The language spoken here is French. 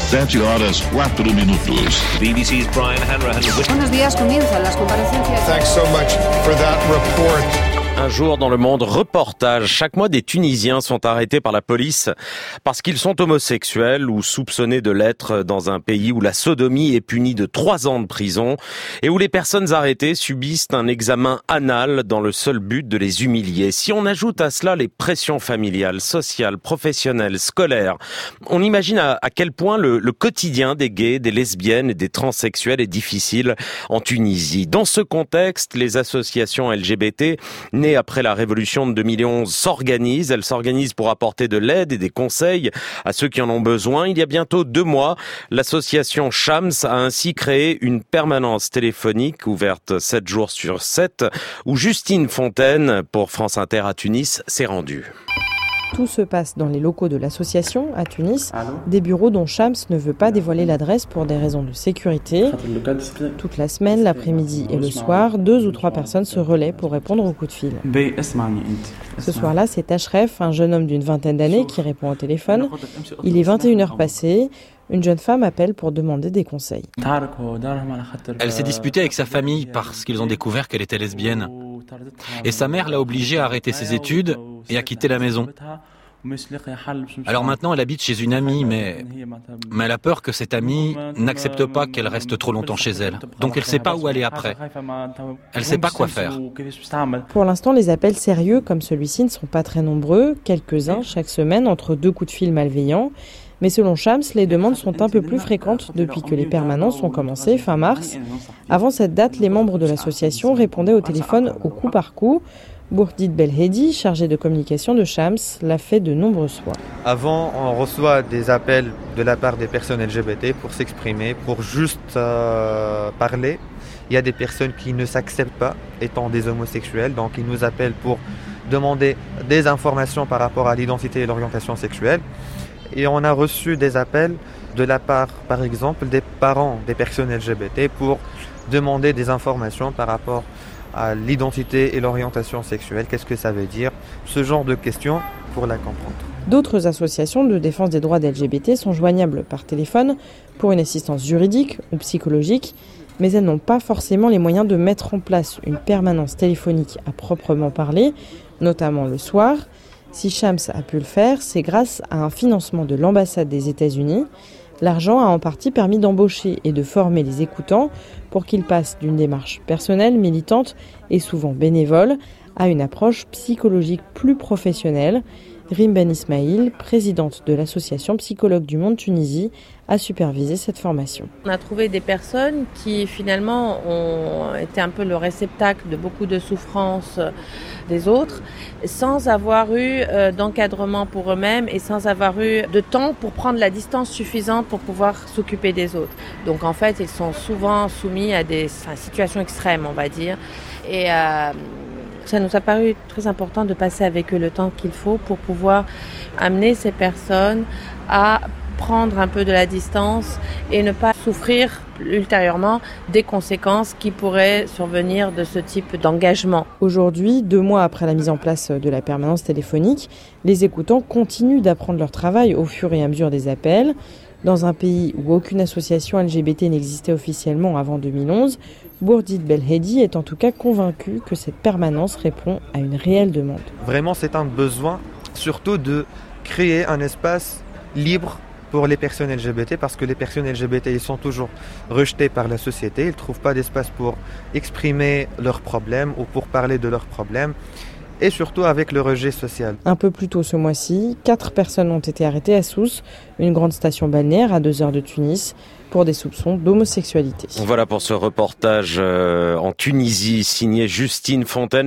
7 horas 4 minutos. BBC's Brian Hanrahan. Buenos días, comienzan las comparecencias. Thanks so much for that report. Un jour dans le monde, reportage. Chaque mois, des Tunisiens sont arrêtés par la police parce qu'ils sont homosexuels ou soupçonnés de l'être dans un pays où la sodomie est punie de 3 ans de prison et où les personnes arrêtées subissent un examen anal dans le seul but de les humilier. Si on ajoute à cela les pressions familiales, sociales, professionnelles, scolaires, on imagine à quel point le quotidien des gays, des lesbiennes et des transsexuels est difficile en Tunisie. Dans ce contexte, les associations LGBT nées après la révolution de 2011 s'organisent. Elles s'organisent pour apporter de l'aide et des conseils à ceux qui en ont besoin. Il y a bientôt 2 mois, l'association Shams a ainsi créé une permanence téléphonique ouverte 7 jours sur 7 où Justine Fontaine, pour France Inter à Tunis, s'est rendue. Tout se passe dans les locaux de l'association à Tunis, des bureaux dont Shams ne veut pas dévoiler l'adresse pour des raisons de sécurité. Toute la semaine, l'après-midi et le soir, 2 ou 3 personnes se relaient pour répondre aux coups de fil. Ce soir-là, c'est Ashref, un jeune homme d'une vingtaine d'années qui répond au téléphone. Il est 21h passées. Une jeune femme appelle pour demander des conseils. Elle s'est disputée avec sa famille parce qu'ils ont découvert qu'elle était lesbienne. Et sa mère l'a obligée à arrêter ses études et à quitter la maison. Alors maintenant, elle habite chez une amie, mais elle a peur que cette amie n'accepte pas qu'elle reste trop longtemps chez elle. Donc elle ne sait pas où aller après. Elle ne sait pas quoi faire. Pour l'instant, les appels sérieux comme celui-ci ne sont pas très nombreux, quelques-uns chaque semaine entre 2 coups de fil malveillants. Mais selon Shams, les demandes sont un peu plus fréquentes depuis que les permanences ont commencé fin mars. Avant cette date, les membres de l'association répondaient au téléphone au coup par coup. Bourdid Belhedi, chargé de communication de Shams, l'a fait de nombreuses fois. Avant, on reçoit des appels de la part des personnes LGBT pour s'exprimer, pour juste parler. Il y a des personnes qui ne s'acceptent pas étant des homosexuels, donc ils nous appellent pour demander des informations par rapport à l'identité et l'orientation sexuelle. Et on a reçu des appels de la part, par exemple, des parents des personnes LGBT pour demander des informations par rapport à l'identité et l'orientation sexuelle. Qu'est-ce que ça veut dire? Ce genre de questions pour la comprendre. D'autres associations de défense des droits des LGBT sont joignables par téléphone pour une assistance juridique ou psychologique, mais elles n'ont pas forcément les moyens de mettre en place une permanence téléphonique à proprement parler, notamment le soir. Si Shams a pu le faire, c'est grâce à un financement de l'ambassade des États-Unis. L'argent a en partie permis d'embaucher et de former les écoutants pour qu'ils passent d'une démarche personnelle, militante et souvent bénévole à une approche psychologique plus professionnelle. Rim Ben Ismail, présidente de l'association Psychologues du Monde Tunisie, a supervisé cette formation. On a trouvé des personnes qui finalement ont été un peu le réceptacle de beaucoup de souffrances des autres, sans avoir eu d'encadrement pour eux-mêmes et sans avoir eu de temps pour prendre la distance suffisante pour pouvoir s'occuper des autres. Donc en fait, ils sont souvent soumis à des situations extrêmes, on va dire. Et ça nous a paru très important de passer avec eux le temps qu'il faut pour pouvoir amener ces personnes à prendre un peu de la distance et ne pas souffrir ultérieurement des conséquences qui pourraient survenir de ce type d'engagement. Aujourd'hui, 2 mois après la mise en place de la permanence téléphonique, les écoutants continuent d'apprendre leur travail au fur et à mesure des appels. Dans un pays où aucune association LGBT n'existait officiellement avant 2011, Bourdid Belhedi est en tout cas convaincu que cette permanence répond à une réelle demande. Vraiment, c'est un besoin, surtout de créer un espace libre pour les personnes LGBT, parce que les personnes LGBT, ils sont toujours rejetées par la société, ils ne trouvent pas d'espace pour exprimer leurs problèmes ou pour parler de leurs problèmes, et surtout avec le rejet social. Un peu plus tôt ce mois-ci, 4 personnes ont été arrêtées à Sousse, une grande station balnéaire à 2 heures de Tunis, pour des soupçons d'homosexualité. Voilà pour ce reportage en Tunisie, signé Justine Fontaine.